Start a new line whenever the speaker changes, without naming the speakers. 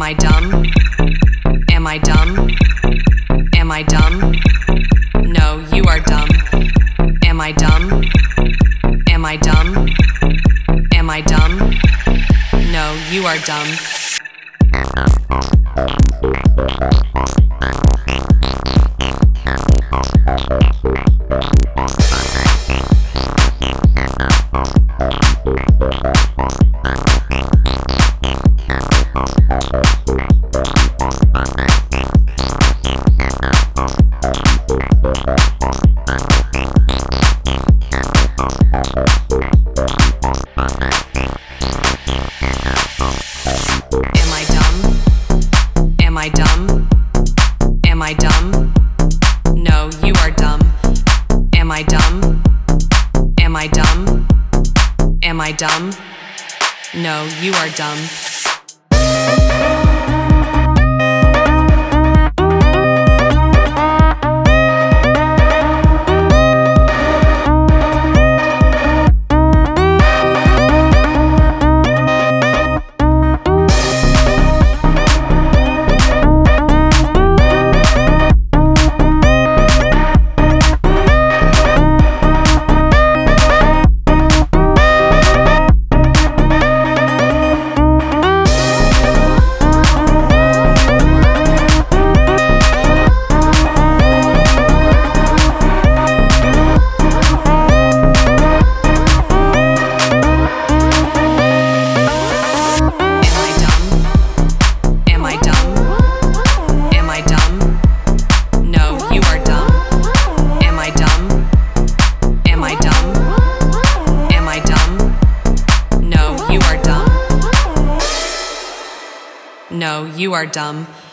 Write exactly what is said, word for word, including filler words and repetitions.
I dumb? Am I dumb? Am I dumb? No, you are dumb. Am I dumb? Am I dumb? Am I dumb? No, you are dumb. Am I dumb? Am I dumb? Am I dumb? No, you are dumb. Am I dumb? Am I dumb? Am I dumb? No, you are dumb. No, you are dumb.